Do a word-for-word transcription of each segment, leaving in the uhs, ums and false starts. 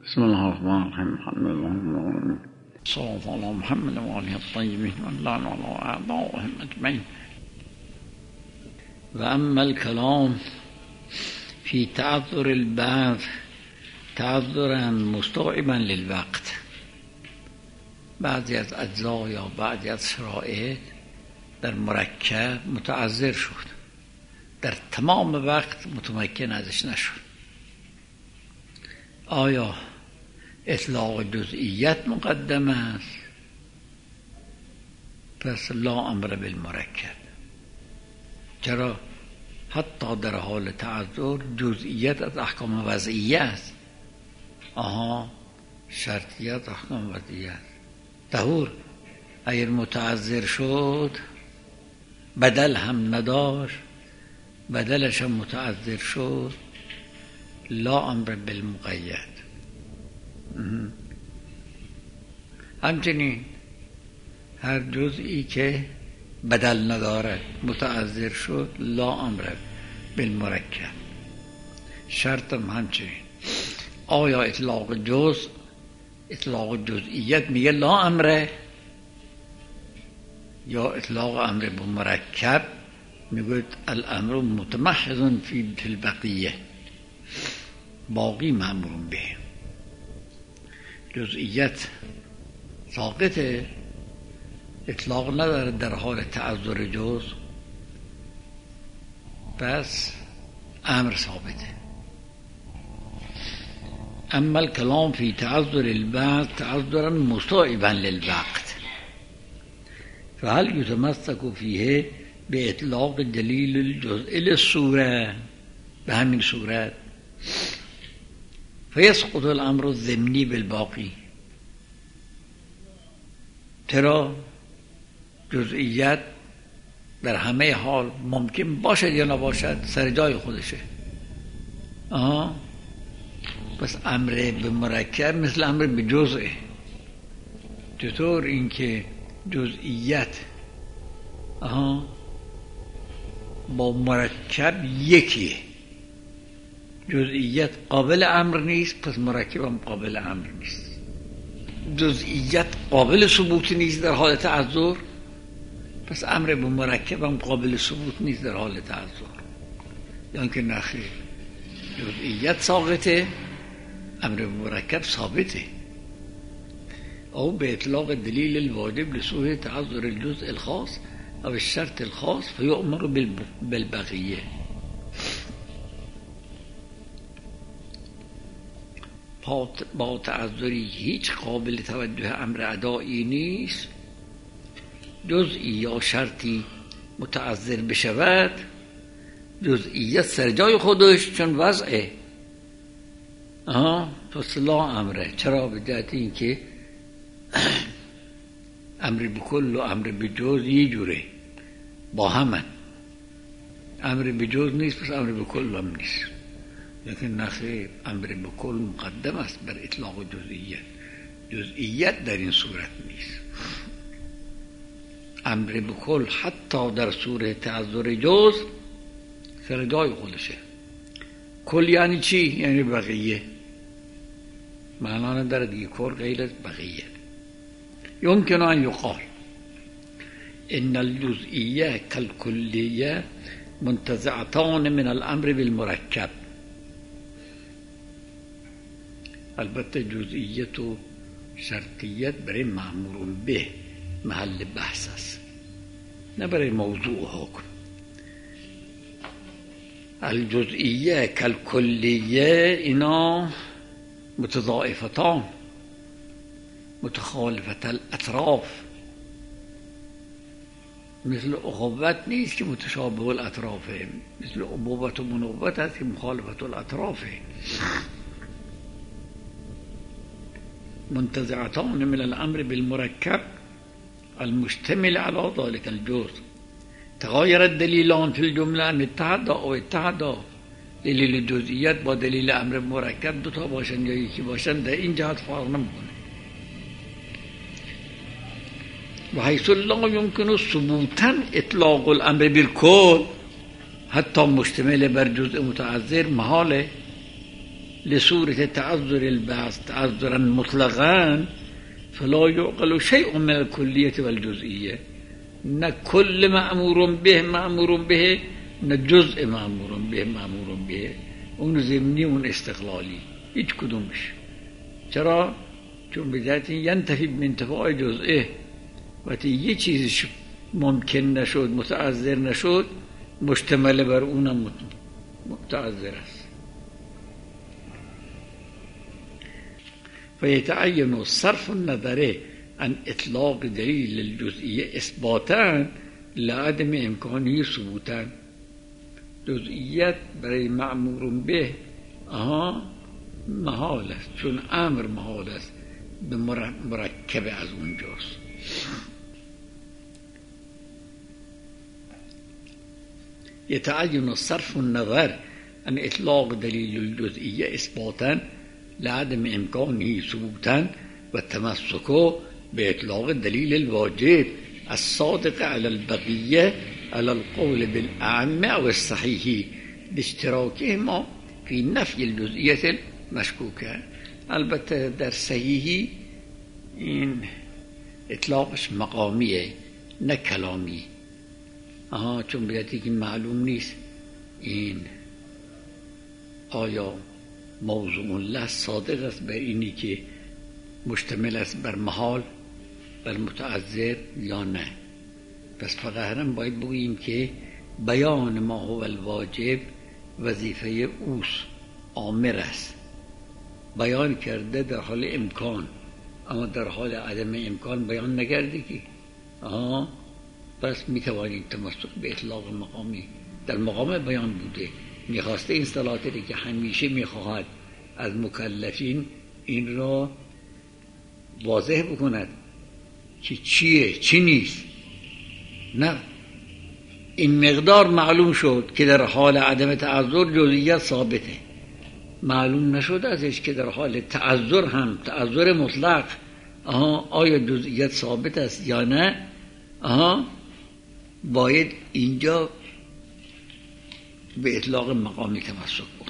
بسم الله الرحمن الرحيم الحمد لله صلى الله على محمد وآله الطيبين واللعن على أعدائهم أجمعين. وأما الكلام في تعذر البعض تعذرا مستوعبا للوقت، بعضی از اجزا یا بعضی از شرایط در مرکب متعذر شد، در تمام وقت متمکن ازش نشد. آیا اطلاق جزئیت مقدم است؟ پس لا امر بالمرکب. چرا؟ حتی در حال تعذر جزئیت از احکام وضعیه است. آها، شرطیت احکام وضعیه است. ظهور اگر متعذر شد بدل هم نداشت، بدلش هم متعذر شد، لا امر بالمقید. همچنین هر جزئی که بدل ندارد متعذر شد، لا امر بالمرکب. شرطم همچنین. آیا اطلاق جزء اطلاق جزئیت میگه لا امره، یا اطلاق امر بالمرکب میگه الامر متمحض فی البقیه، باقی مأمور به. جزئیت ساقطه، اطلاق نداره در حال تعذر جزء، پس امر ثابته. اما الكلام في تعذر البعض تعذرا مستوعبا للوقت، فهل يتمسك فيه باطلاق دلیل الجزء للصوره؟ به همین صورت فيسقط الامر الضمني بالباقي. چرا؟ جزئیت در همه حال ممکن باشد یا نباشد، سر جای خودشه. آها، پس امر به مرکب مثل امر به جزئه. چطور؟ اینکه جزئیت آها با مرکب یکیه، جزئیت قابل امر نیست، پس مرکب هم قابل امر نیست. جزئیت قابل ثبوت نیست در حال تعذر، پس امر به مرکب هم قابل ثبوت نیست در حال تعذر. یعنی که نخیر، جزئیت ساقطه، امر به مرکب ثابته. او به اطلاق دلیل الواجب لسوء تعذر الجزء الخاص او الشرط الخاص فیؤمر بالبقیه. با تعذری هیچ قابل توجه امر ادایی نیست، جزئی یا شرطی متعذر بشود، جزئیت سر جای خودش چون وضعه. آها، پس لا امره. چرا؟ به جهت این که امر به کل و امر به جز یه جوره، با همن. امر به جز نیست، پس امر به کل هم نیست. لیکن نخیر، امر به کل مقدم است بر اطلاق جزئیت. جزئیت در این صورت نیست. امر به کل حتی در صورت تعذر جز سر جای خودشه. کل یعنی چی؟ یعنی بقیه. معنا نداره دیگه، کل غیر از بقیه. يمكن أن يقال إن الجزئية كالكلية منتزعتان من الأمر بالمركب. البته جزئیت و شرطیت برای مأمور به محل بحث است، نه برای موضوع حکم. الجزئیه کالکلیه اینا متضاعفتان، متخالفت الاطراف. مثل اخوت نیست که متشابه الاطرافه، مثل ابوت و منوبت هست که مخالفت الاطرافه. منتزعتان من الامر بالمركب المشتمل على ذلك الجزء. تغاير الدليلان في الجمله ان اتحدا او اتحدا. دلیل جزئیت با دلیل امر مرکب دو تا باشن یا یکی باشن، در این جهت فرق نمیکنه. و حیث لا يمكن ثبوتا اطلاق الامر بالکل، حتی مشتمل بر جزء متعذر محاله. لصورة تعذر البعث تعذرا مطلقا فلا يعقل شيء من الكلية والجزئية، نه کل مأمور به مأمور به، نه جزء مأمور به مأمور به، اون ضمنی اون استقلالی، هیچ کدومش. چرا؟ چون به ذات ینتفی بانتفاع جزئه، وقتی یه چیزش ممکن نشد متعذر نشد مشتمل بر اونم متعذر است. فيتعين صرف النظر عن اطلاق دلیل الجزئیه اثباتا لعدم امکانی ثبوتا. جزئیت برای مأمور به آها محال است، چون امر محال است، به مرکب از اونجاست. يتعين صرف النظر عن اطلاق دلیل الجزئیه اثباتا لعدم امکانه ثبوتا و تمسک به اطلاق دلیل الواجب الصادق على البقیه على القول بالاعم او الصحیح لاشتراکهما فی نفی الجزئیه المشکوکه. البته در صحیحی این اطلاقش مقامیه نه کلامی. آها چون بیاتی که معلوم نیست این آیا موضوع له صادق است بر اینی که مشتمل است بر محال بر متعذر یا نه. پس فقط هم باید بگوییم که بیان ما هو الواجب وظیفه اوست، آمر است، بیان کرده در حال امکان، اما در حال عدم امکان بیان نکرده که آها پس میتوانید تمسک به اطلاق مقامی در مقام بیان بوده. میخواسته این صلاحاتی که همیشه میخواهد از مکلفین این را واضح بکند که چیه چی نیست. نه، این مقدار معلوم شد که در حال عدم تعذر جزئیت ثابته، معلوم نشد ازش که در حال تعذر هم تعذر مطلق آها آیا جزئیت ثابت است یا نه. آها باید اینجا به اطلاق مقامی تمسک کن.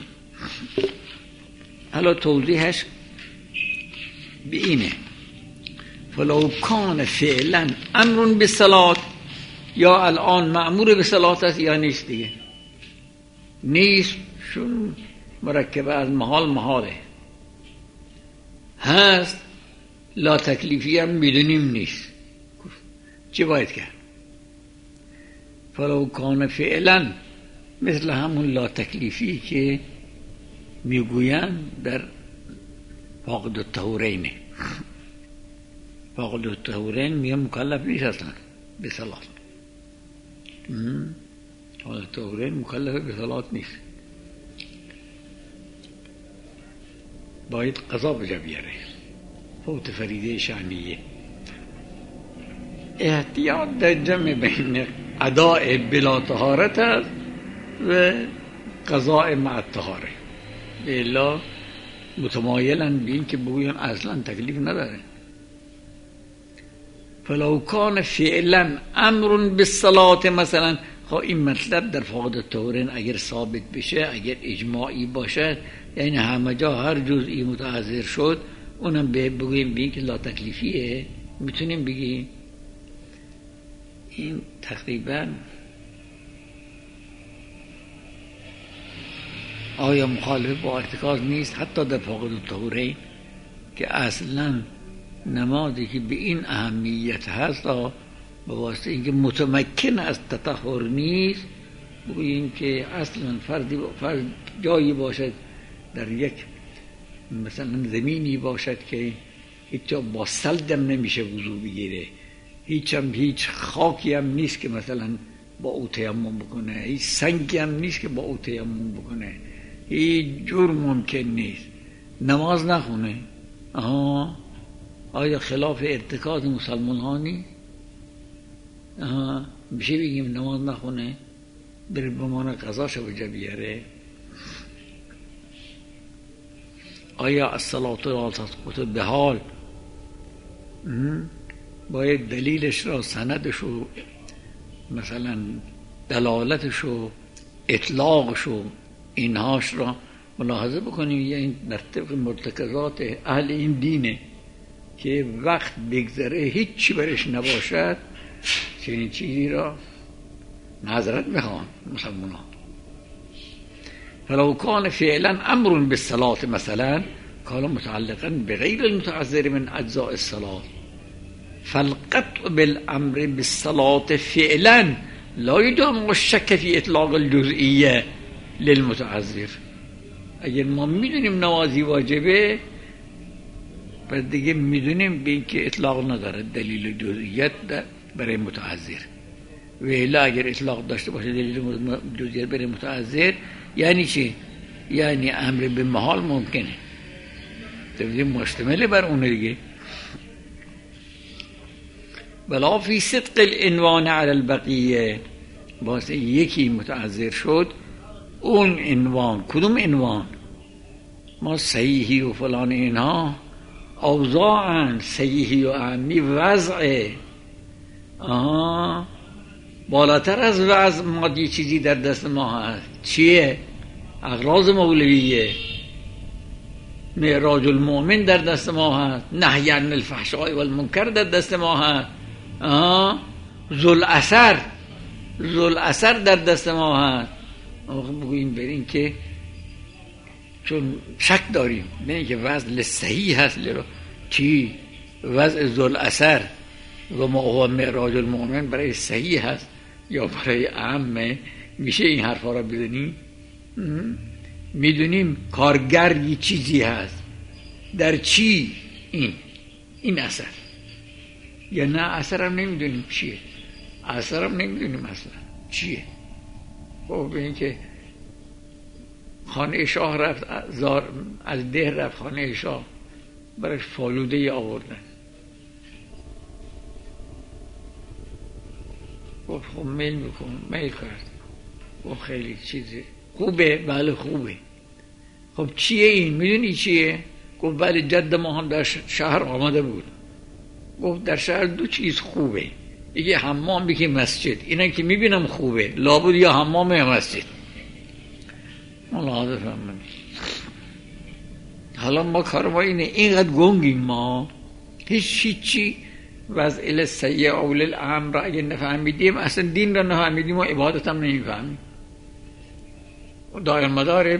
حالا توضیحش به اینه فلو کان فعلا امر بالصلاة، یا الان مأمور به صلاة است یا نیست دیگه، نیست چون مرکب از محال محاله، هست لا تکلیفی هم میدونیم نیست، چه باید کرد؟ فلو کان فعلا مثل همون لا تکلیفی که میگوین در فاقد الطهورین، فاقد الطهورین میگه مکلف نیست اصلا به صلاة، فاقد الطهورین مکلف به صلاة نیست، باید قضا بجا بیاره، فوت فریده شعنیه. احتیاط در جمع بین اداء بلا طهارت است و قضاء مع الطهاره، الا متمایلن به این که بگوین اصلا تکلیف نداره. فلو کان فعلا امر بالصلاة مثلا، خب این مطلب در فاقد الطهورین اگر ثابت بشه، اگر اجماعی باشه، یعنی همه جا هر جزئی متعذر شد، اونم به بگویم بگیم که لا تکلیفیه، میتونیم بگیم. این تقریبا آیا مخالف با ارتکاز نیست حتی در فاقد الطهورین که اصلا نمازی که به این اهمیت هست به واسطه اینکه متمکن از تطهر نیست، بگوییم که اصلا فردی فرد جایی باشد در یک مثلا زمینی باشد که هیچ با سلدم نمیشه وضو بگیره، هیچ هم هیچ خاکی هم نیست که مثلا با او تیمم بکنه، هیچ سنگی هم نیست که با او تیمم بکنه، هیچ جور ممکن نیست نماز نخونه. آها آیا خلاف ارتکاز مسلمان ها نیست؟ آها میشه بگیم نماز نخونه بره بمانه قضاشو بجا بیاره؟ آیا الصلاة لا تسقط به حال باید دلیلش را سندش و مثلا دلالتش و اطلاقش و اینهاش را ملاحظه بکنیم یه این در طبق مرتکزات اهل این دینه که وقت بگذره هیچی برش نباشد چنین چیزی را معذرت میخوان مسلمان ها. فلو کان فعلا امر بالصلاة مثلا کان متعلقا بغیر المتعذر من اجزاء الصلاة فالقطع بالامر بالصلاة فعلا لا يدام الشك في اطلاق الجزئیه للمتعذر. اگر ما میدونیم نمازی واجبه پس دیگه میدونیم به این که اطلاق نداره دلیل جزئیت برای متعذر. و الا اگر اطلاق داشته باشه دلیل جزئیت برای متعذر یعنی چی؟ یعنی امر به محال ممکنه دیگه مشتمل بر اون دیگه. بلا فی صدق العنوان علی البقیه واسه یکی متعذر شد اون عنوان کدوم عنوان؟ ما صحیحی و فلان اینها اوضاعن صحیحی و اعمی وضعه. آها بالاتر از وضع ما یه چیزی در دست ما هست چیه؟ اغراض مولویه. معراج المؤمن در دست ما هست، نهی عن الفحشاء والمنکر در دست ما هست، ذوالعصر ذوالعصر در دست ما هست. بگوییم بریم که چون شک داریم بریم که وضع صحیح هست لرو چی؟ وضع ذوالعصر و ما هو معراج المؤمن برای صحیح هست یا برای عامه؟ میشه این حرفا را بدونیم؟ میدونیم کارگر یه چیزی هست در چی؟ این این اثر یا نه اثر هم نمیدونیم چیه، اثر هم نمیدونیم اصلا چیه. خب به این که خانه شاه رفت زار از ده رفت خانه شاه برش فالوده آوردن. خب خب میل میکن میل کرد خب خیلی چیزه خوبه، بله خوبه. خب چیه این؟ میدونی چیه؟ گفت بله جد ما هم در شهر آمده بود. گفت در شهر دو چیز خوبه، یکی حمام یکی مسجد. اینا که میبینم خوبه لابد یا حمام یا مسجد. ملاحظه فهمم. حالا ما کار ما اینه اینقدر گنگیم ما هیچ هیچی وضع سیء اول الامر را اگه نفهمیدیم اصلا دین را نفهمیدیم و عبادت هم نمیفهمیم. دایر مدار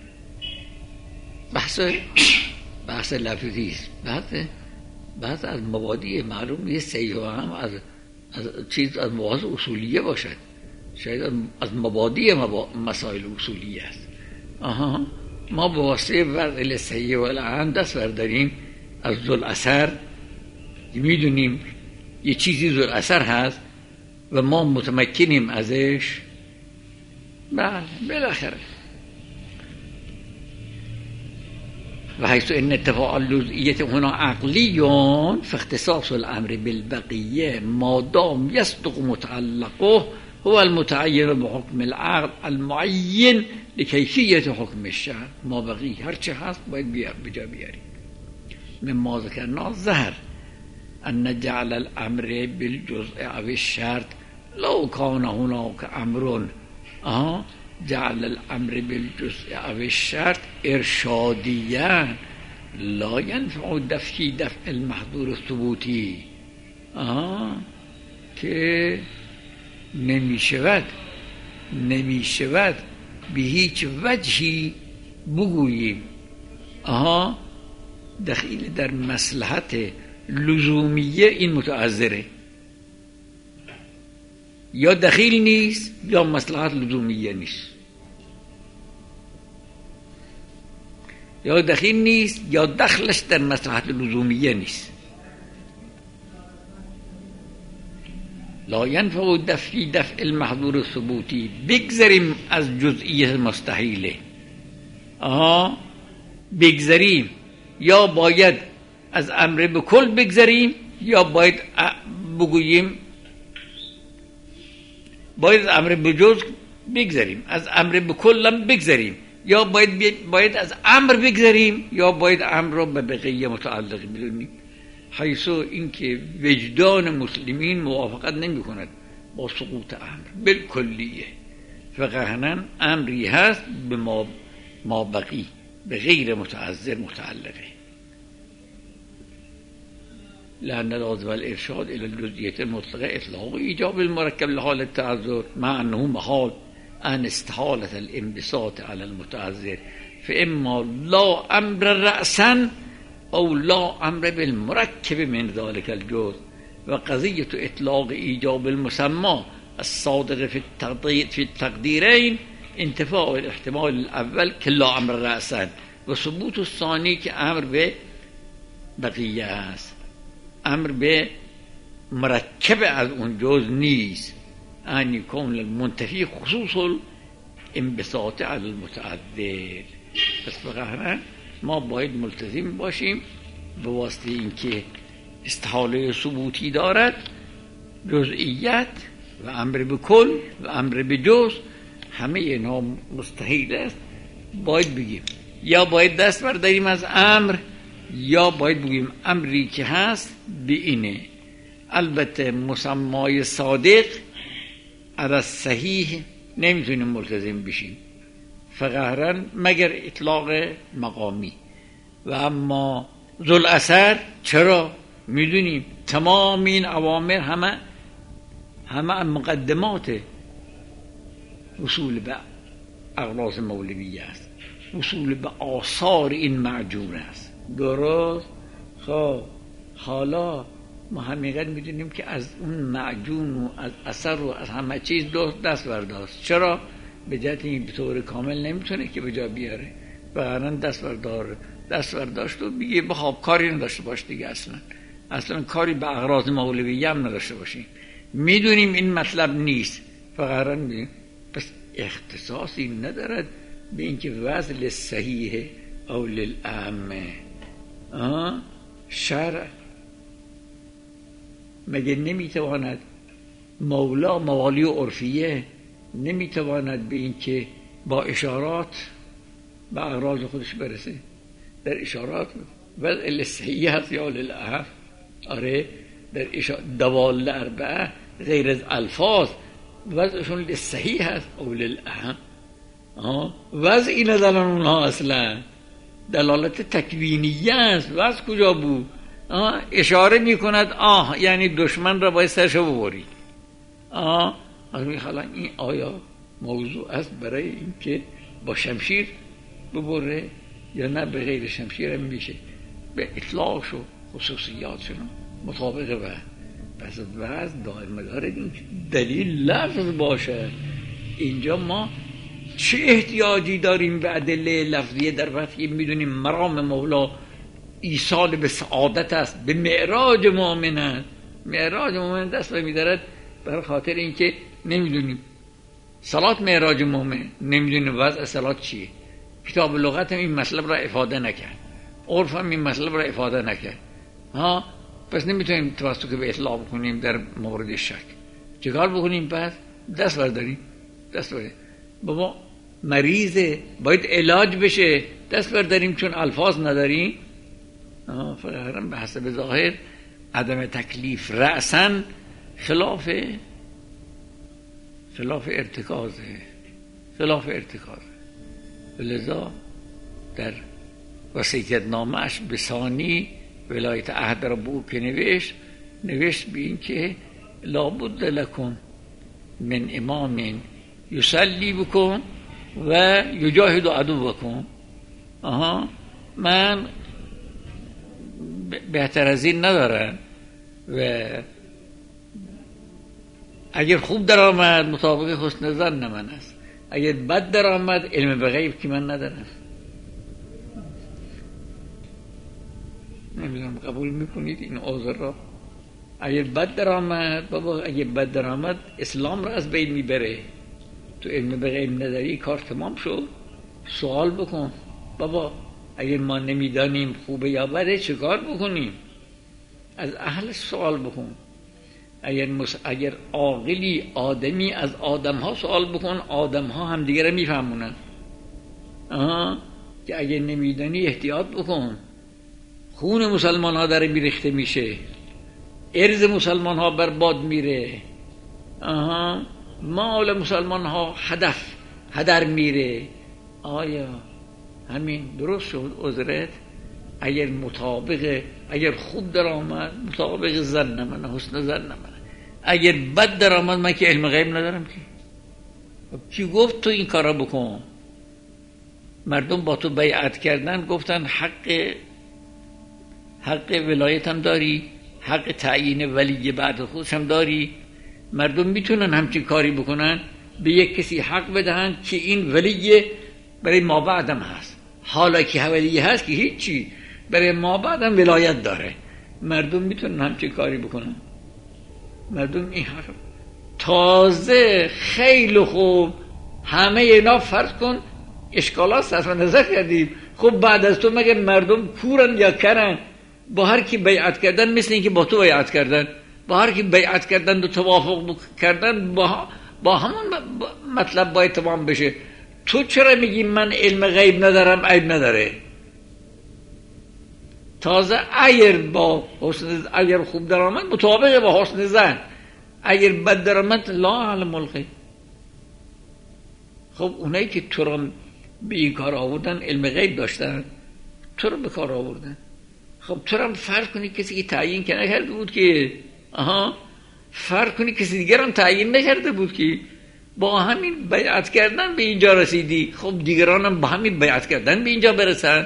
بحث بحث لفظی است. بحث بحث از مبادی معلوم یه سیء و هم از از چیز از مواضع اصولیه باشد، شاید از مبادی مسائل اصولیه است. آها ما به واسطه وضع سیء و الان دست برداریم از ذوالعصر میدونیم یه چیزی ذوالعصر هست و ما متمکنیم ازش. بله بالاخره و حیث ان اتفاق اللزئیت هنا عقلیون فاختصاص الامر بالبقیه ما دام یصدق متعلقه هو المتعین بحکم العقل المعین لکیفیت حکم الشرع. ما بقی هرچه هست باید بجا بیاریم. مما ذکرنا ظهر ان جعل الامر بالجزء او الشرط لو كان هناك امر آه جعل الامر بالجزء او الشرط ارشادیا لا ينفع دفع دفع المحظور الثبوتی. آه که نمی شود نمی شود به هیچ وجهی بگوییم آها دخیل در مصلحت لزومیه این متعذره، یا دخیل نیست یا مصلحت لزومیه نیست، یا دخیل نیست یا دخلش در مصلحت لزومیه نیست. لا ينفع دفع دفع المحظور ثبوتی بگذریم از جزئیه مستحیله. آها بگذریم یا باید از امر به کل بگذریم یا باید بگوییم باید از امر به جز بگذریم، از امر به کل هم بگذریم، یا باید باید از امر بگذریم یا باید امر را به بقیه متعلق بدونیم. حیث اینکه وجدان مسلمین موافقت نمی کند با سقوط امر بالکلیه. فقهنن امری هست به ما ما بقی به غیر متعذر متعلقه. لأن العضو الارشاد الى الجزئیت المطلقه اطلاق ایجاب المرکب لحال التعذر مع انه محال ان استحالة الانبساط على المتعذر فاما لا امر رأسا او لا امر بالمرکب من ذلك الجزء و قضیة اطلاق ایجاب المسمى الصادق في التقدير في التقديرين انتفاء الاحتمال الاول که لا امر رأسا و ثبوت الثانی که امر به بقیه است، امر به مرکب از اون جز نیست، ان یکون المنتفی خصوص الانبساط علی المتعذر. پس فقط ما باید ملتزم باشیم به واسطه اینکه استحاله ثبوتی دارد، جزئیت و امر به کل و امر به جز همه اینا مستحیل است. باید بگیم یا باید دست برداریم از امر یا باید بگیم امری که هست به اینه. البته مسمای صادق علی صحیح نمیتونیم ملتزم بشیم فقط مگر اطلاق مقامی. و اما ذل اثر چرا؟ میدونیم تمام این اوامر همه همه مقدمات وصول به اغراض مولویه است، وصول به آثار این معجون است. درست؟ خب حالا ما همینقدر میدونیم که از اون معجون و از اثر و از همه چیز دست برداشت. چرا؟ به جهت این به طور کامل نمیتونه که به جا بیاره، بقیران دست بردار دست برداشت و بگه بخواب کاری نداشته باش دیگه، اصلا اصلا کاری به اغراض مولویه هم نداشته باشیم. میدونیم این مطلب نیست فقیران میدونیم، پس اختصاصی ندارد به اینکه وصل صحیح او للعامه. شرع مگه نمیتواند مولا موالی و عرفیه نمیتواند به این که با اشارات به اغراض خودش برسه؟ در اشارات وضع للصحیح هست یا للعام؟ آره در دوال اربعه غیر از الفاظ وضعشون للصحیح هست او للعام. وضعی ندارن اونها، اصلا دلالت تکوینیه است. وضع کجا بود؟ آه اشاره میکند آه یعنی دشمن را باید سرشو ببری. آه حالا این آیا موضوع است برای اینکه با شمشیر ببره یا نه به غیر شمشیر هم میشه؟ به اطلاقش و خصوصیاتشون مطابق و پس وضع دائم داره دلیل لفظ باشه. اینجا ما چه احتیاجی داریم به ادله لفظیه در وقتی میدونیم مرام مولا ایصال به سعادت است، به معراج مؤمن است. معراج مؤمن دست می‌دارد برای خاطر اینکه نمیدونیم صلات معراج مؤمن، نمیدونیم وضع صلات چیه. کتاب لغت هم این مطلب را افاده نکرد، عرف هم این مطلب را افاده نکرد. ها پس نمیتونیم توسط به اطلاق بکنیم در مورد شک. چیکار بکنیم؟ پس دست برداریم، دست برداریم بابا مریضه باید علاج بشه، دست برداریم چون الفاظ نداریم. فرهرم به حسب ظاهر عدم تکلیف رأساً خلاف خلاف ارتکازه خلاف ارتکازه لذا در وصیت نامش به ثانی ولایت عهد را به او که نوشت نوشت به این که لابد لکن من امام یصلی بکن و یجاهد عدو بکن. آها من بهتر از این ندارم و اگر خوب در آمد مطابق حسن ظن من است، اگر بد در آمد علم به غیب که من ندارم. نمیدونم قبول میکنید این عذر را؟ اگر بد در آمد بابا، اگر بد در آمد اسلام را از بین میبره. تو علم به غیب نداری کار تمام شد. سوال بکن بابا اگر ما نمیدانیم خوبه یا بده چه کار بکنیم؟ از اهل سوال بکن. اگر مس... اگر عاقلی آدمی از آدم ها سوال بکن، آدم ها هم دیگه رو میفهمونن. آها که اگر نمیدانی احتیاط بکن. خون مسلمان ها داره میریخته میشه، ارز مسلمان ها برباد میره. آها مال مسلمان ها هدف هدر میره. آیا همین درست شد عذرت، اگر مطابق اگر خوب در آمد مطابق ظن من، حسن ظن من، اگر بد در آمد من که علم غیب ندارم که. کی گفت تو این کارا بکن؟ مردم با تو بیعت کردن، گفتن حق حق ولایت هم داری، حق تعیین ولی بعد خودش هم داری. مردم میتونن همچین کاری بکنن، به یک کسی حق بدهن که این ولی برای ما بعدم هست، حالا که ولی هست که هیچی، برای ما بعدم ولایت داره. مردم میتونن همچین کاری بکنن. مردم این حق تازه خیلی خوب همه اینا فرض کن اشکالات صرف نظر کردیم. خب بعد از تو مگه مردم کورن یا کرن؟ با هر کی بیعت کردن مثل این که با تو بیعت کردن، با هر کی بیعت کردن و توافق کردن با با همون مطلب باید تمام بشه. تو چرا میگی من علم غیب ندارم؟ عیب نداره. تازه اگر با حسن اگر خوب درآمد مطابق با حسن ظن، اگر بد درآمد لا علم الغیب. خب اونایی که تو را به این کار آوردن علم غیب داشتن، تو رو به کار آوردن. خب تو را فرض کنی کسی که تعیین که نکرده بود که آها فرض کنی کسی دیگر هم تعیین نکرده بود که با همین بیعت کردن به اینجا رسیدی. خب دیگران هم با همین بیعت کردن به اینجا برسن.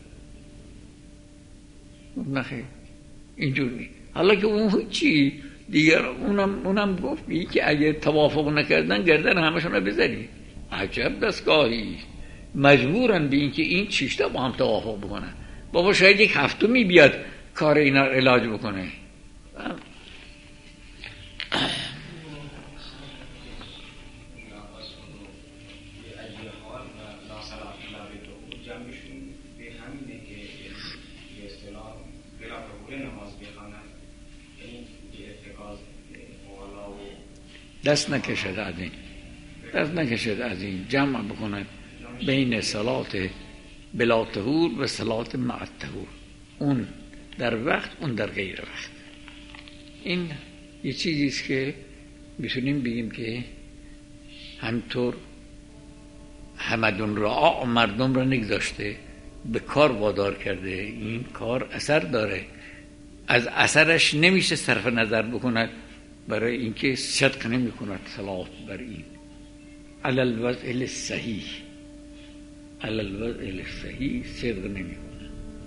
نخیر اینجور نی. حالا که اون چی دیگر اونم اونم گفت که اگه توافق نکردن گردن همشون رو بزنی. عجب دستگاهی، مجبورن به این که این چیشتا با هم توافق بکنن. بابا شاید یک هفتمی بیاد کار اینا علاج بکنه. دست نکشد از این دست نکشد از این جمع بکنن بین صلات بلا طهور و صلات مع الطهور، اون در وقت اون در غیر وقت. این یه چیزیست که میتونیم بگیم که همطور همدون را مردم را نگذاشته، به کار وادار کرده. این کار اثر داره، از اثرش نمیشه صرف نظر بکند، برای اینکه صدق نمی کند صلات بر این علی الوضع الصحیح، علی الوضع الصحیح صدق نمی کند.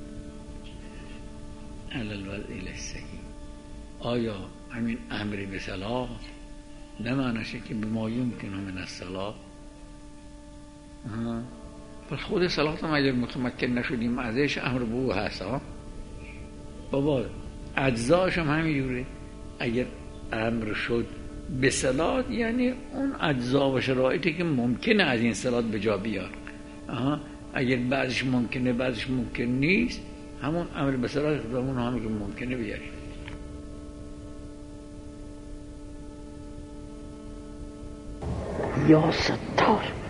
علی الوضع الصحیح. آیا همین امر به صلات نمانشه که به ما یمکن من الصلات؟ پس خود صلات هم اگر متمکن نشدیم ازش امر به او هست ها بابا، اجزاش هم همینجوره. اگر امر شد به صلات یعنی اون اجزا و شرایطی که ممکنه از این صلات به جا بیاد. آها اگر بعضش ممکنه بعضش ممکن نیست، همون امر به صلات اون همون که ممکنه بیاریم. یا ستار